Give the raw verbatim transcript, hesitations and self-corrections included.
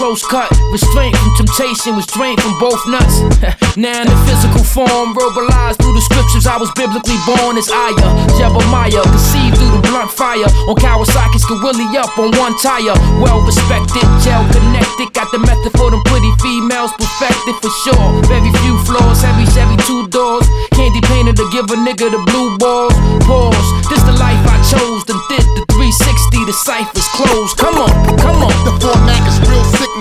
close cut. Restraint from temptation was drained from both nuts. Now in the physical form, verbalized through the scriptures, I was biblically born as Aya, Jebemiah, conceived through the blunt fire. On Kawasaki's Willie up on one tire. Well respected, gel connected, got the method for them pretty females perfected for sure. Very few flaws, heavy Chevy two doors, candy painted to give a nigga the blue balls. Pause, this the life I chose, then did the three sixty, the ciphers closed. Come on, come on. The format is real sick.